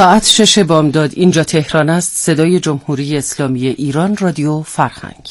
ساعت 6 بامداد اینجا تهران است. صدای جمهوری اسلامی ایران، رادیو فرهنگ.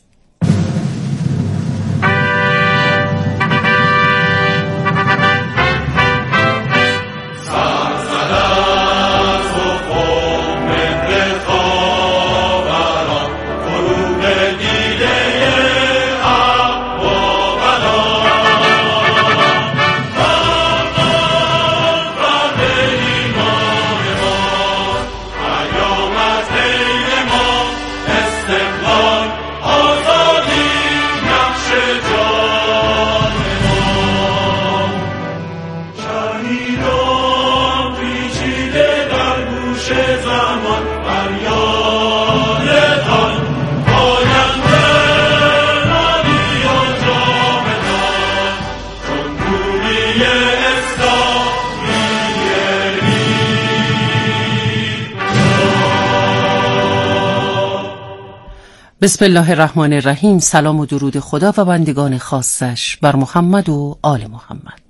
بسم الله الرحمن الرحیم. سلام و درود خدا و بندگان خاصش بر محمد و آل محمد.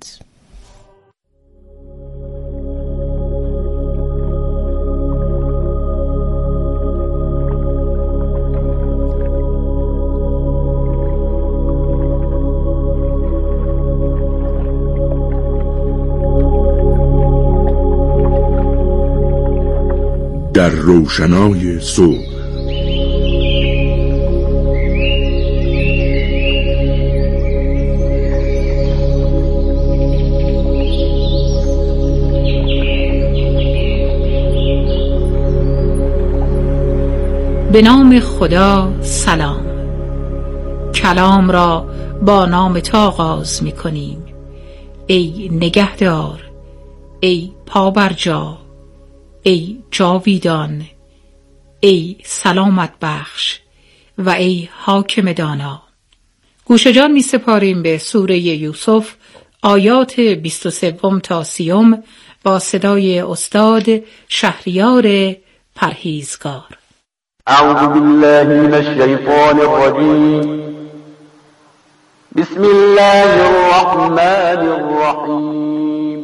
در روشنای صبح به نام خدا. سلام. کلام را با نام تو آغاز می کنیم. ای نگهدار، ای پابرجا، ای جاویدان، ای سلامت بخش و ای حاکم دانا. گوش جان می سپاریم به سوره یوسف، آیات 23 تا 30 با صدای استاد شهریار پرهیزگار. اعوذ بالله من الشیطان الرجیم. بسم الله الرحمن الرحیم.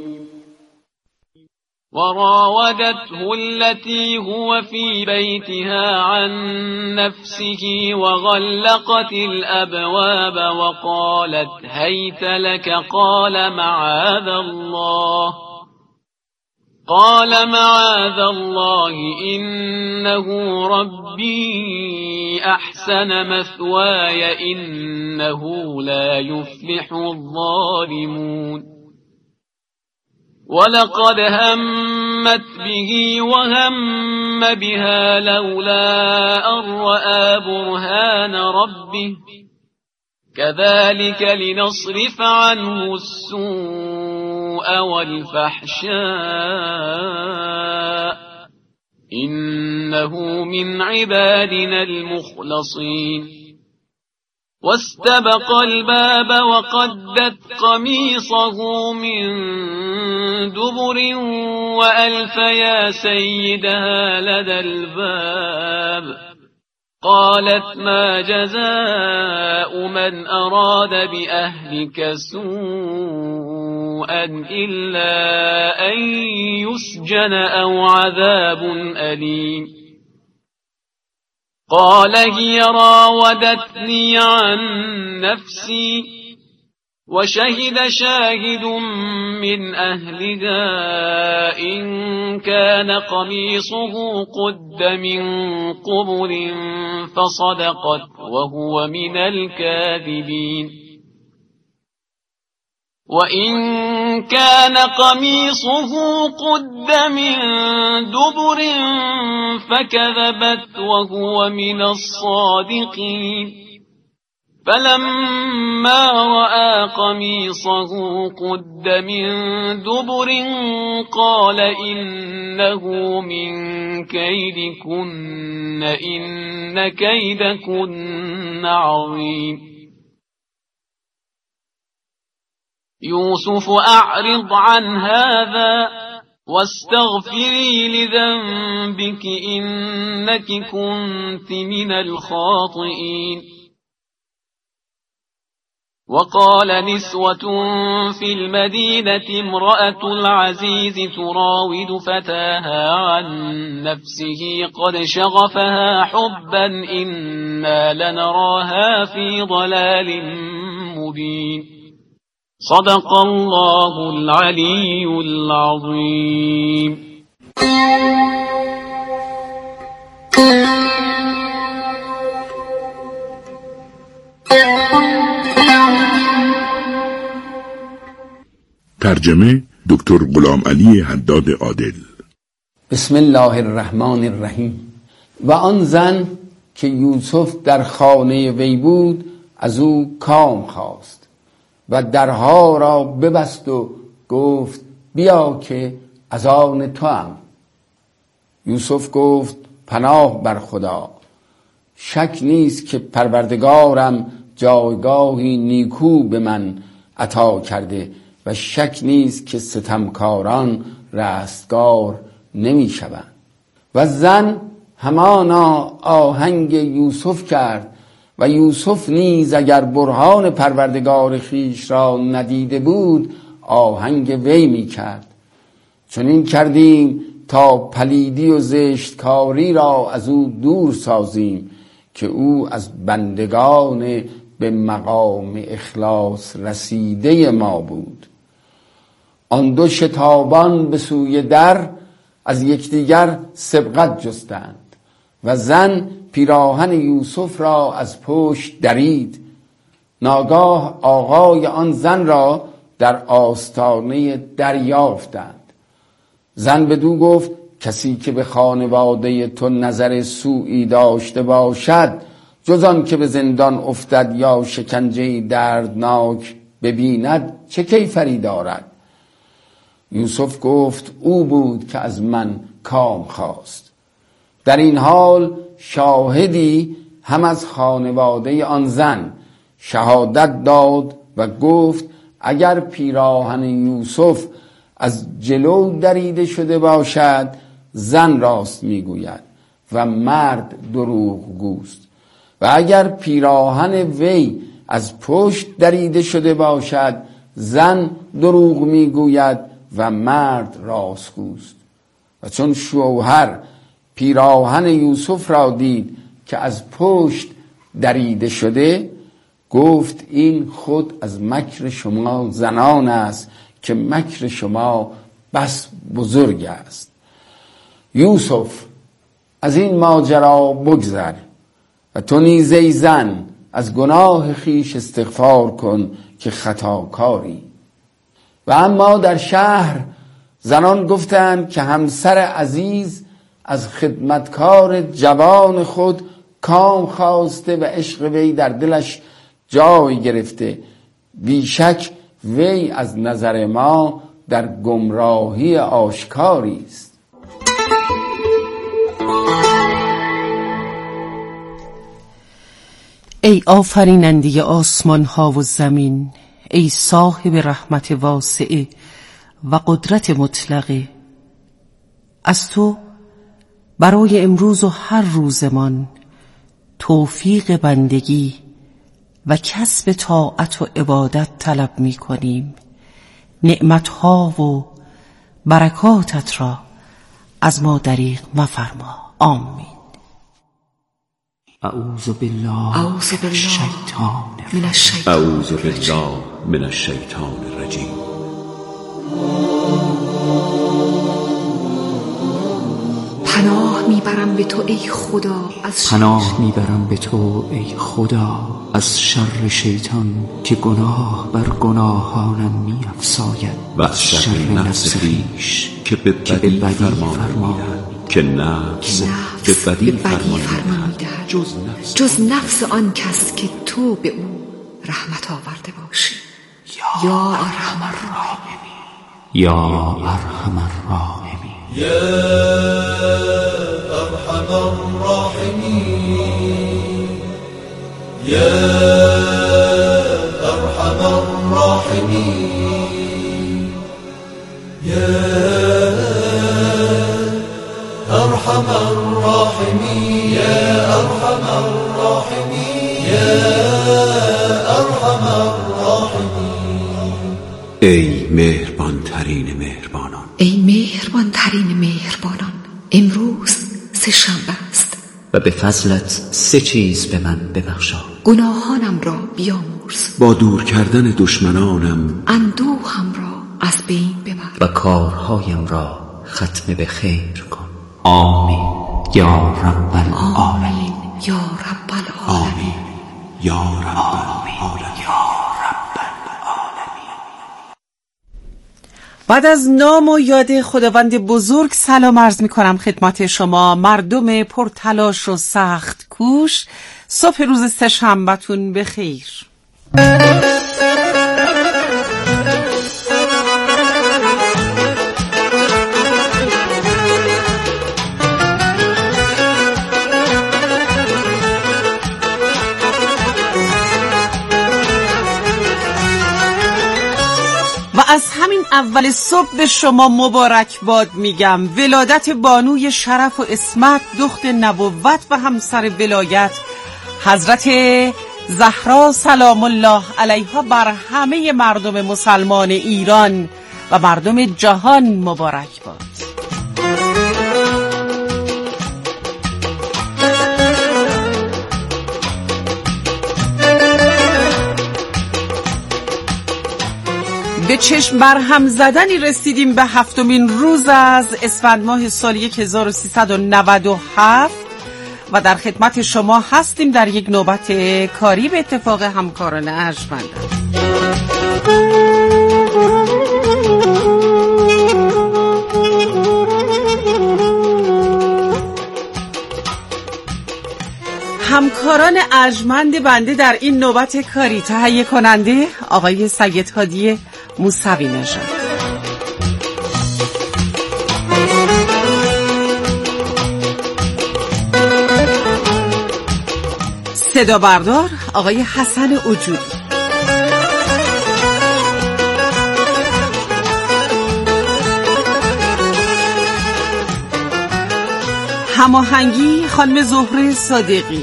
وراودته التي هو في بيتها عن نفسه وغلقت الأبواب وقالت هيت لك قال معاذ الله إنه ربي أحسن مثواي إنه لا يفلح الظالمون. ولقد همت به وهم بها لولا أن رأى برهان ربه كذلك لنصرف عنه السوء والفحشاء إنه من عبادنا المخلصين. واستبق الباب وقدت قميصه من دبر وألف يا سيدها لدى الباب قالت ما جزاء من أراد بأهلك سوءا إلا أن يسجن أو عذاب أليم. قال هي راودتني عن نفسي وشهد شاهد من أهلها إن كان قميصه قد من قبل فصدقت وهو من الكاذبين. وإن كان قميصه قد من دبر فكذبت وهو من الصادقين. فلما رأى قميصه قد من دبر قال إنه من كيدكن إن كيدكن عظيم. يوسف أعرض عن هذا واستغفري لذنبك إنك كنت من الخاطئين. وقال نسوة في المدينة امرأة العزيز تراود فتاها عن نفسه قد شغفها حبا إنا لنراها في ضلال مبين. صدق الله العلي العظيم. ترجمه دکتر غلام علی حداد عادل. بسم الله الرحمن الرحیم. و آن زن که یوسف در خانه وی بود از او کام خواست و درها را ببست و گفت بیا که از آن توام. یوسف گفت پناه بر خدا، شک نیست که پروردگارم جایگاهی نیکو به من عطا کرده و شک نیست که ستمکاران رستگار نمی شوند. و زن همانا آهنگ یوسف کرد و یوسف نیز اگر برهان پروردگار خیش را ندیده بود آهنگ وی می کرد. چنین کردیم تا پلیدی و زشتکاری را از او دور سازیم که او از بندگان به مقام اخلاص رسیده ما بود. آن دو شتابان به سوی در از یکدیگر سبقت جستند و زن پیراهن یوسف را از پشت درید. ناگاه آقای آن زن را در آستانه دریافتند. زن بدو گفت کسی که به خانواده تو نظر سوئی داشته باشد جز آن که به زندان افتد یا شکنجه دردناک ببیند چه کیفری دارد؟ یوسف گفت او بود که از من کام خواست. در این حال شاهدی هم از خانواده آن زن شهادت داد و گفت اگر پیراهن یوسف از جلو دریده شده باشد زن راست میگوید و مرد دروغ گوست و اگر پیراهن وی از پشت دریده شده باشد زن دروغ میگوید و مرد راستگوست. و چون شوهر پیراهن یوسف را دید که از پشت دریده شده گفت این خود از مکر شما زنان است که مکر شما بس بزرگ است. یوسف از این ماجرا بگذر و تو نیز ای زن از گناه خیش استغفار کن که خطاکاری. و اما در شهر زنان گفتند که همسر عزیز از خدمتکار جوان خود کام خواسته و عشق وی در دلش جای گرفته. بیشک وی از نظر ما در گمراهی آشکاری است. ای آفریننده آسمان ها و زمین، ای صاحب رحمت واسعه و قدرت مطلقه، از تو برای امروز و هر روزمان توفیق بندگی و کسب طاعت و عبادت طلب می کنیم. نعمتها و برکاتت را از ما دریغ مفرما. آمین. اعوذ بالله من الشیطان الرجیم. پناه میبرم به تو ای خدا از شر شیطان که گناه بر گناهانم می‌افزاید و از شر نفس خویش که به بدی فرمان می‌دهد که نفس به بدی فرمان می‌دهد جز نفس آن کس که تو به او رحمت آورده باشی. یا ارحم الراحمین. یا ارحم الراحمین. یا ارحم الراحمین. یا ارحم الراحمین. یا ارحم الراحمین. یا ارحم الراحمین. یا ارحم الراحمین. مهربان ترین مهربانان. ای مهربان ترین مهربانان، امروز سه‌شنبه است و به فضلت 3 چیز به من ببخشا. گناهانم را بیامرز، با دور کردن دشمنانم اندوهم را از بین ببر و کارهایم را ختم به خیر کن. آمین یا رب العالمین. آمین یا رب العالمین. آمین یا رب العالمین. بعد از نام و یاد خداوند بزرگ سلام عرض می کنم خدمت شما مردم پرتلاش و سخت کوش. صبح روز سه‌شنبه‌تون بخیر. و از همین اول صبح به شما مبارک باد میگم. ولادت بانوی شرف و عصمت، دخت نبوت و همسر ولایت حضرت زهرا سلام الله علیها بر همه مردم مسلمان ایران و مردم جهان مبارک باد. به چشم برهم زدنی رسیدیم به 7مین روز از اسفند ماه سال 1397 و در خدمت شما هستیم در یک نوبت کاری به اتفاق همکاران ارجمندم. همکاران ارجمند بنده در این نوبت کاری: تهیه کننده آقای سید هادی موسوی نژاد، صدا بردار آقای حسن وجودی، هماهنگی خانم زهره صادقی،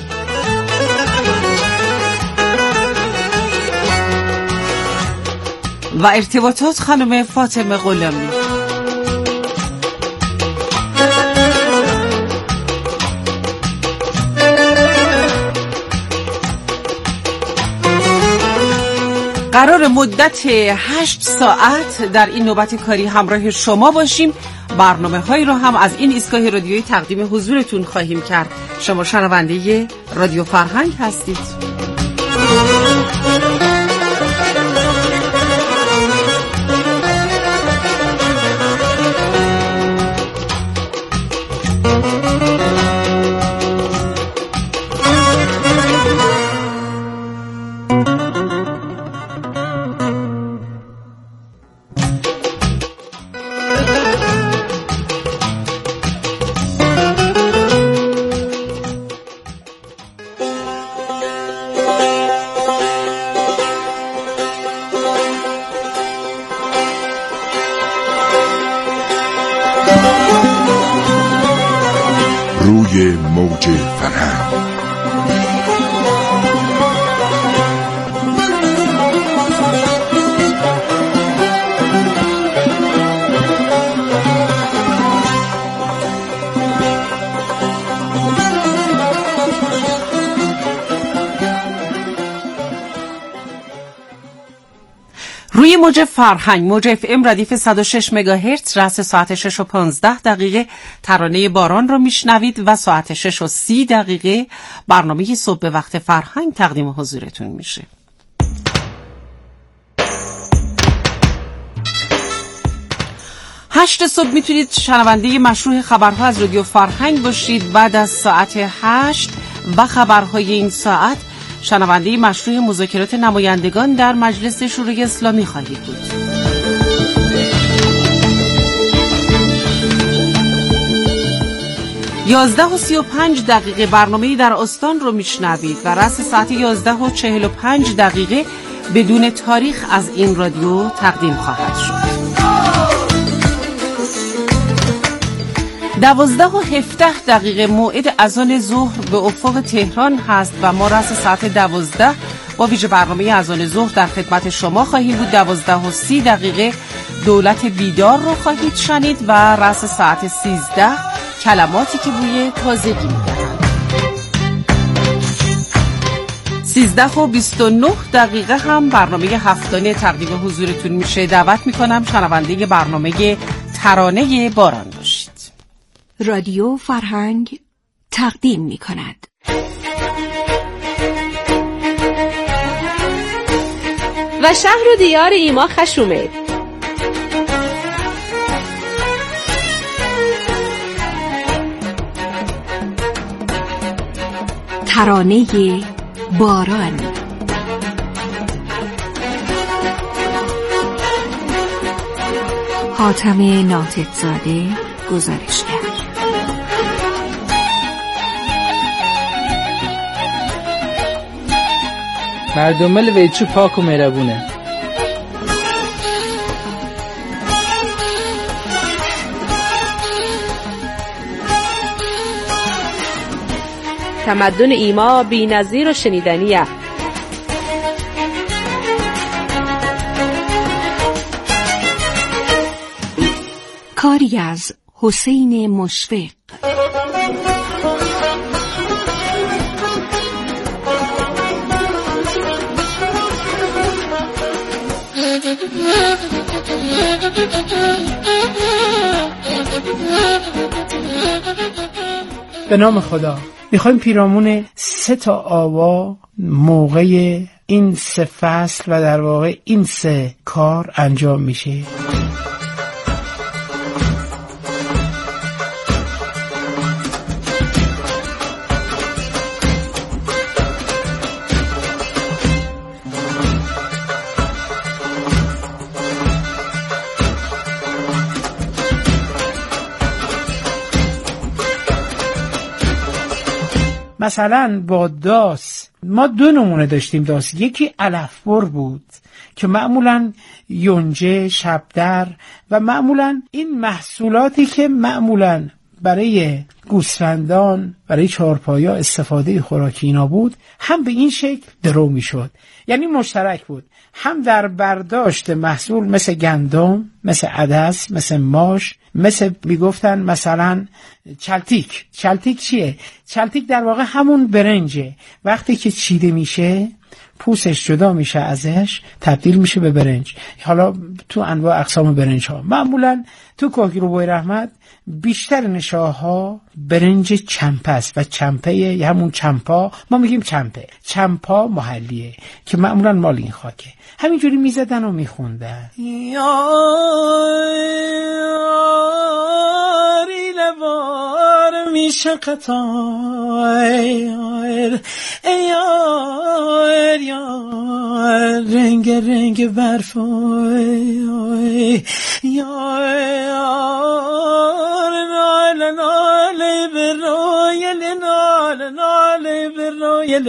و ارتباطات خانم فاطمه غلامی. قرار مدت 8 ساعت در این نوبت کاری همراه شما باشیم. برنامه هایی رو هم از این ایستگاه رادیویی تقدیم حضورتون خواهیم کرد. شما شنونده رادیو فرهنگ هستید. روی موج فرهنگ. روی موج فرهنگ، موج اف ام ردیف 106 مگاهرتز، رأس ساعت 6 و 15 دقیقه ترانه باران رو میشنوید و ساعت 6 و 30 دقیقه برنامه صبح به وقت فرهنگ تقدیم حضورتون میشه. 8 صبح میتونید شنونده مشروع خبرها از رادیو فرهنگ باشید. بعد از ساعت 8 و خبرهای این ساعت شنونده مشروع مذاکرات نمایندگان در مجلس شورای اسلامی خواهید بود. یازده و 35 دقیقه برنامه‌ای در آستان رو میشنوید و رأس ساعت 11 و 45 دقیقه بدون تاریخ از این رادیو تقدیم خواهد شد. 12 و 17 دقیقه موعد اذان ظهر به افق تهران هست و ما رأس ساعت 12 با ویژه برنامه اذان ظهر در خدمت شما خواهیم بود. 12 و 30 دقیقه دولت بیدار رو خواهید شنید و رأس ساعت 13 کلماتی که بوی تازگی میدهند. 13:29 هم برنامه هفتانه تقدیم حضورتون میشه. دعوت میکنم شنونده برنامه ترانه باران باشید. رادیو فرهنگ تقدیم میکند و شهر و دیار ایما خشومه. ترانه باران. حاتم ناطق‌زاده گزارشگر. مردم ویچو پاک و مهربونه. تمدن ایما بی‌نظیر و شنیدنیه. کاری از حسین مشفق. به نام خدا. میخوایم پیرامون 3 آوا موقع این 3 فصل و در واقع این 3 کار انجام میشه. مثلا با داس ما 2 نمونه داشتیم داس. یکی علفبر بود که معمولا یونجه، شبدر و معمولا این محصولاتی که معمولا برای گوسفندان، برای چهارپایا استفاده خوراکی اینا بود، هم به این شکل درو می شد. یعنی مشترک بود، هم در برداشت محصول مثل گندم، مثل عدس، مثل ماش، مثل میگفتن مثلا چلتیک. چلتیک چیه؟ چلتیک در واقع همون برنجه. وقتی که چیده میشه پوستش جدا میشه ازش، تبدیل میشه به برنج. حالا تو انواع اقسام برنج ها معمولا تو کوهگیروبای رحمت بیشتر نشاها برنج چمپه است و چمپه همون چمپا، ما میگیم چمپه، چمپا محلیه که معمولا مال این خاکه. همینجوری میزدن و میخوندن یاری لبار میشه قطار یار یار رنگ رنگ برفای یار ناله ناله برایل ناله ناله برایل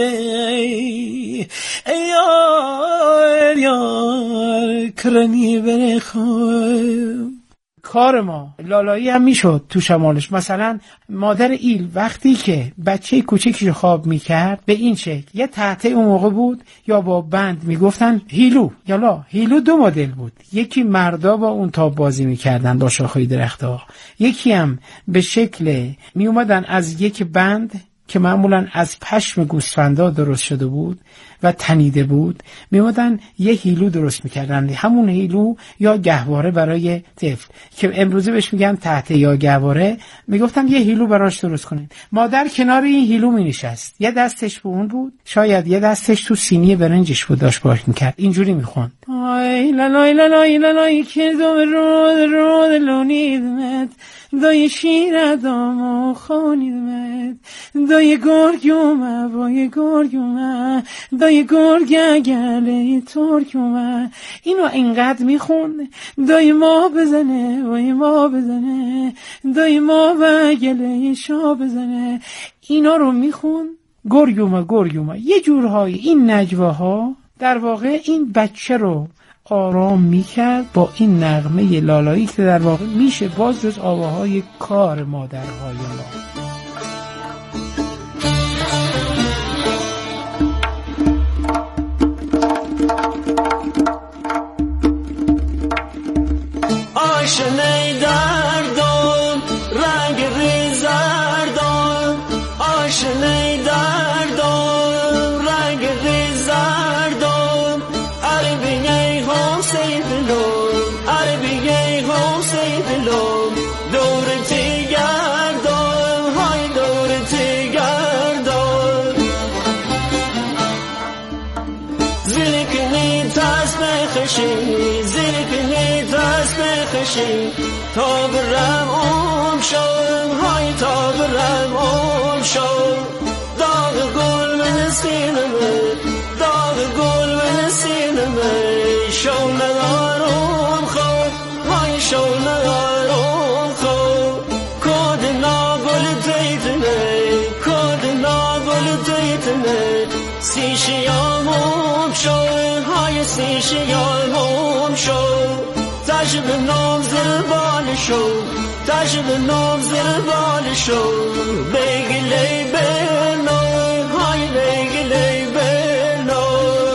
یار یار کرنی بره خواه. کار ما لالایی هم میشد تو شمالش. مثلا مادر ایل وقتی که بچه کوچکش خواب میکرد به این شکل، یه تحته اون موقع بود یا با بند میگفتن هیلو. یالا هیلو 2 مدل بود، یکی مردا با اون تاب بازی میکردن با شاخهای درختها، یکی هم به شکل میومدن از یک بند که معمولا از پشم گوسفندا درست شده بود و تنیده بود، میومدن یه هیلو درست میکردن. همون هیلو یا گهواره برای طفل که امروزه بهش میگن تحته یا گهواره، میگفتن یه هیلو براش درست کنین. مادر کنار این هیلو مینشست، یه دستش به اون بود، شاید یه دستش تو سینی برنجش بود، داشت باش میکرد، اینجوری میخوند آی لالای لالای لالای که دو رود لونیدمت دای شیر دامو خونیدمت دای گرگومه وای گرگومه دای گرگ گله ترکومه. اینو اینقدر میخوند دای ما بزنه وای ما بزنه دای ما و گله شا بزنه. اینا رو میخوند گرگومه گرگومه. یه جورهای این نجواها در واقع این بچه رو آرام میکرد با این نغمه لالایی که در واقع میشه باز جز آواهای کار مادرهای ما. بکشی زیر پینی دست بکشی تا برم اون شو های تا برم اون شو داغ گل من سینمه داغ گل من سینمه شو ندارم خود های شو ندارم خود کود ناگل دیتنه کود ناگل دیتنه سیشیامم شو های سیشیامم شو تشب نام زر بال شو تشب نام زر بال شو بگلی بنو های بگلی بنو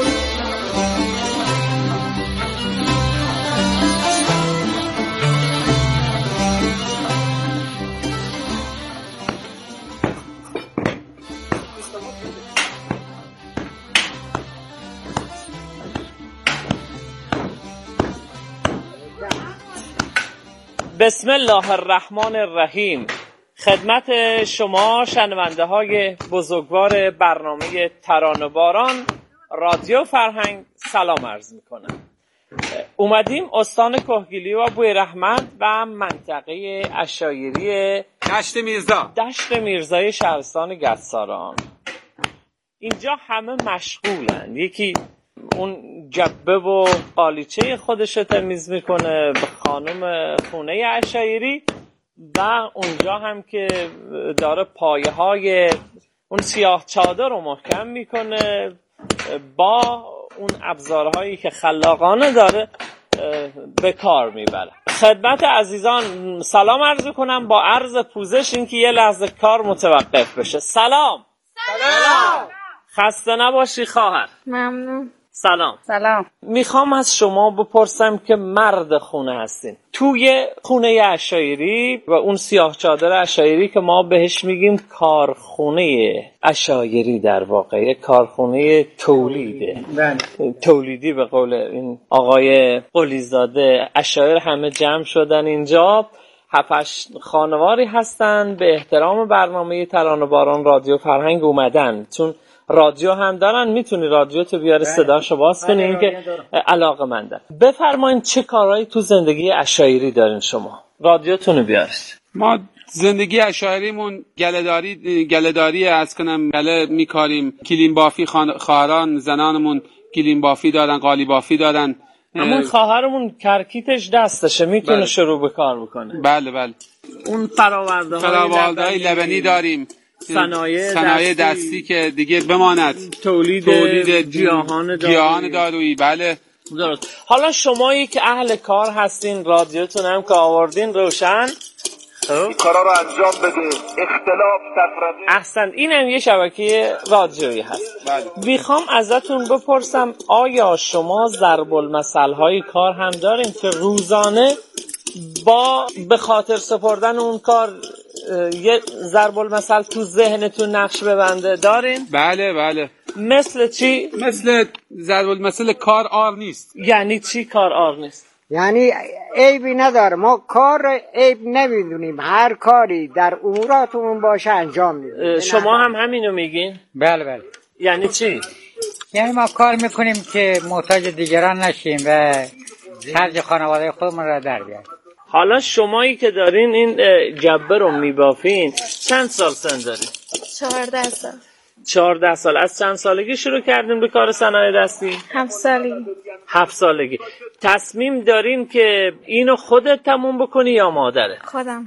بسم الله الرحمن الرحیم. خدمت شما شنونده های بزرگوار برنامه ترانه باران رادیو فرهنگ سلام عرض میکنم. اومدیم استان کهگیلی و بویراحمد و منطقه عشایری دشت میرزای شهرستان گدساران. اینجا همه مشغولن، یکی اون جبه و قالیچه خودش رو تمیز میکنه به خانم خونه عشایری و اونجا هم که داره پایه های اون سیاه چادر رو محکم میکنه با اون ابزارهایی که خلاقانه داره به کار میبره. خدمت عزیزان سلام عرض کنم با عرض پوزش این که یه لحظه کار متوقف بشه. سلام. خسته نباشی خواهر. ممنون. سلام. میخوام از شما بپرسم که مرد خونه هستین، توی خونه عشایری و اون سیاه چادر عشایری که ما بهش میگیم کارخونه عشایری، در واقع کارخونه تولیده، تولیدی به قول این آقای قلیزاده. عشایر همه جمع شدن اینجا، 7-8 خانواری هستن به احترام برنامه ترانه باران رادیو فرهنگ اومدن، چون رادیو هم دارن. میتونی رادیو تو بیاره صداشو باز کنی، این که علاقه‌مندن. بفرمایید چه کارهایی تو زندگی عشایری دارین شما؟ رادیوتونو بیارید. ما زندگی عشایریمون گله‌داری از کنم، گله میکاریم، کلیم بافی، خواهران زنانمون کلیم بافی دارن، قالی بافی دارن. همون خواهرمون کرکیتش دستشه، میتونه شروع به کار بکنه. بله. اون فراورده های لبنی داریم، صنایع دستی که دیگه بماند، تولید گیاهان دارویی. بله درست. حالا شمایی که اهل کار هستین، رادیوتون هم که آوردین روشن، این کارا رو انجام بده، اختلاف تفرقه. احسن. این هم یه شبکه رادیویی هست. بله. میخوام ازتون بپرسم آیا شما ضرب المثل های کار هم دارین که روزانه با به خاطر سپردن اون کار یه ضرب المثل تو ذهنتون نقش ببنده دارین؟ بله. مثل چی؟ مثل ضرب المثل کار آر نیست. یعنی چی کار آر نیست؟ یعنی عیبی نداره، ما کار عیب نمیدونیم، هر کاری در اموراتمون باشه انجام میدیم. شما هم همینو میگین؟ بله. یعنی چی؟ یعنی ما کار میکنیم که محتاج دیگران نشیم و خرج خانواده خودمون را در بیاریم. حالا شمایی که دارین این جبه رو میبافین چند سال سن دارین؟ 14 سال. 14 سال. از چند سالگی شروع کردین به کار صنایع دستی؟ 7 سالگی. 7 سالگی. تصمیم دارین که اینو خودت تموم بکنی یا مادره؟ خودم.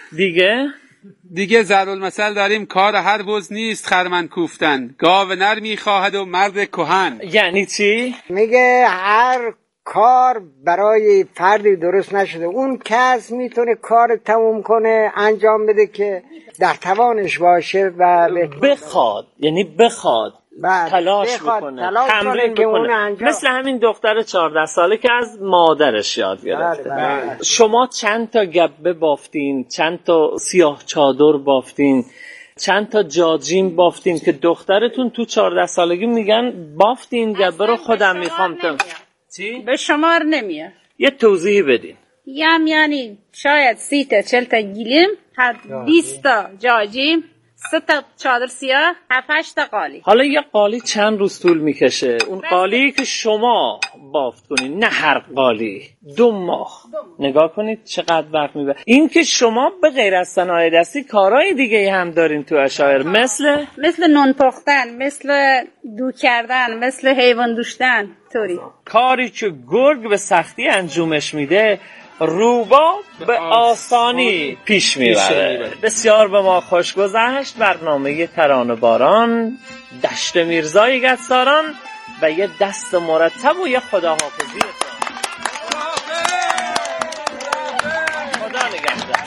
دیگه ضرب المثل داریم، کار هر بز نیست خرمن کوفتن، گاو نر میخواهد و مرد کهن. یعنی چی؟ میگه هر کار برای فردی درست نشده، اون کس میتونه کار تموم کنه، انجام بده که در توانش باشه و بخواد، یعنی بخواد تلاش بکنه، تمرین بکنه، مثل همین دختر 14 ساله که از مادرش یاد گرفته. بله. شما چند تا گبه بافتین، چند تا سیاه چادر بافتین، چند تا جاجیم بافتین که دخترتون تو 14 سالگی میگن بافتین گبه رو خودم میخوام؟ چی؟ به شمار نمیاد. یه توضیحی بدین. یعنی شاید 30 تا 40 تا گیلیم، 20 تا جاجیم، 3 تا چادر سیاه، 7-8 تا قالی. حالا یه قالی چند روز طول میکشه؟ اون قالی که شما بافت کنید، نه هر قالی، 2 ماه. نگاه کنید چقدر وقت میبره. این که شما به غیر از صنایع دستی کارهای دیگه هم دارین تو اشایر، مثل نون پختن، مثل دو کردن، مثل حیوان دوشتن. طوری کاری که گرگ به سختی انجامش میده، روباه به آسانی پیش میبره. بسیار به ما خوش گذشت برنامه ترانه‌باران، دشت میرزای گتساران و یه دست مرتب و یه خداحافظی. خدا نگهدار.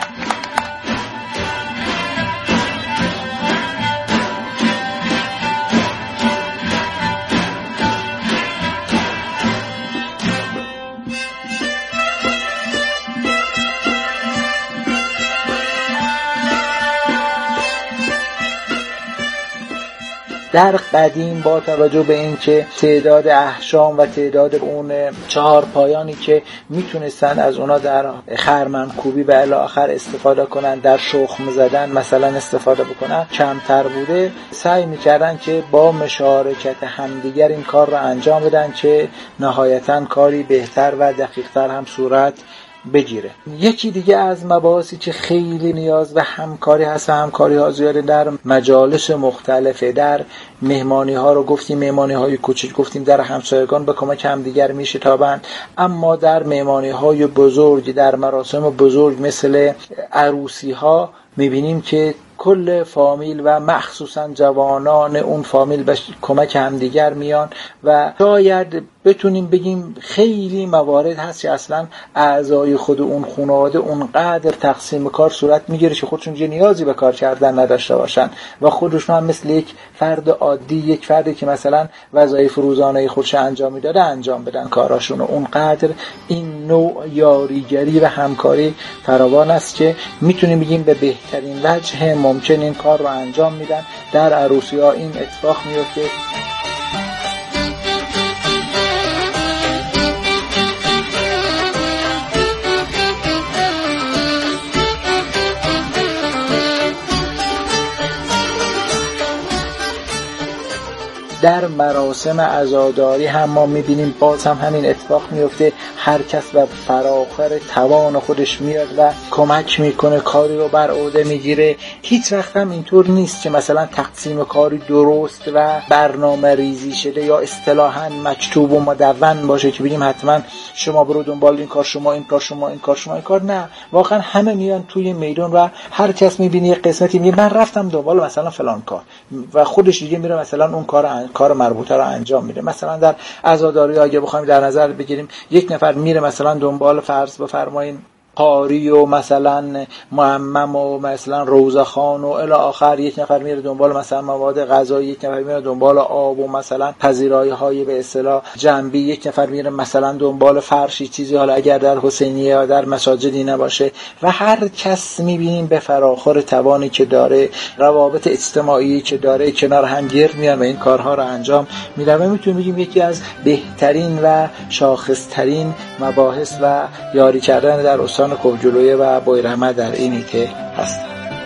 در قدیم با توجه به این که تعداد احشام و تعداد اون 4 پایانی که میتونستن از اونا در خرمنکوبی و الی آخر استفاده کنن، در شخم زدن مثلا استفاده بکنن، کمتر بوده، سعی میکردن که با مشارکت همدیگر این کار را انجام بدن که نهایتاً کاری بهتر و دقیقتر هم صورت بگیره. یکی دیگه از مباحثی که خیلی نیاز و همکاری هست، همکاری ها زیاده در مجالس مختلفه، در مهمانی ها رو گفتیم، مهمانی های کوچیک گفتیم، در همسایگان به کمک همدیگر میشتابند، اما در مهمانی های بزرگ، در مراسم بزرگ مثل عروسی ها میبینیم که کل فامیل و مخصوصا جوانان اون فامیل به کمک همدیگر میان و شاید بتونیم بگیم خیلی موارد هست که اصلا اعضای خود اون خانواده اونقدر تقسیم کار صورت میگیره که خودشون یه نیازی به کار کردن نداشته باشن و خودشون هم مثل یک فرد عادی، یک فردی که مثلا وظایف روزانه خودش انجام میداده انجام بدن کاراشون. اونقدر این نوع یاریگری و همکاری فراوان است که میتونیم بگیم به بهترین وجه ممکن این کار رو انجام میدن. در عروسی ها این اتفاق میفته. در مراسم عزاداری هم ما میبینیم باز هم همین اتفاق میفته. هر کس و فراخور توان خودش میاد و کمک میکنه، کاری رو بر عهده میگیره. هیچ وقت هم اینطور نیست که مثلا تقسیم کاری درست و برنامه ریزی شده یا اصطلاحاً مکتوب و مدون باشه که بگیم حتما شما برو دنبال این کار، شما این کار، شما این کار، شما این کار. نه، واقعا همه میان توی میدون و هر کس میبینه یه قسمتی میگه من رفتم دنبال مثلا فلان کار و خودش دیگه میره مثلا اون کار مربوطه رو انجام میده. مثلا در عزاداری اگه بخوایم در نظر بگیریم، یک نفر میره مثلا دنبال فرض بفرمایین قاری و مثلا معمم و مثلا روزخان و الی آخر، یک نفر میره دنبال مثلا مواد غذایی، یک نفر میره دنبال آب و مثلا پذیرایی های به اصطلاح جنبی، یک نفر میره مثلا دنبال فرشی چیزی، حالا اگر در حسینیه یا در مساجدی نباشه. و هر کس میبینیم به فراخور توانی که داره، روابط اجتماعی که داره، کنار هم گرد میان و این کارها رو انجام میدن. و میتونیم بگیم یکی از بهترین و شاخصترین مباحث و یاری کردن در استان کوهگیلویه و بویرحمه در این ایته هست.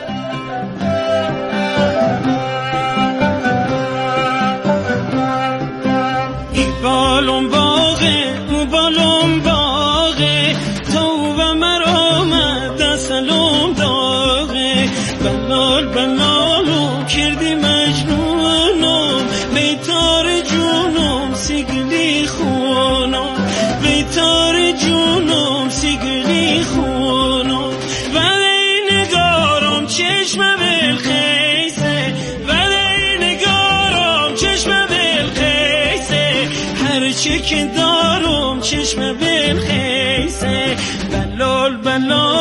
این بالون باغه، اون بالون باغه، تو و مرامت دستلوم داغه، بلالو کردی مجنونم، بیتار جونم سیگلی خونم، بیتار جونم سیگلی خونم. ولی نگارم چشم بلخیسه، ولی نگارم چشم بلخیسه، هرچی که دارم چشم بلخیسه. بلال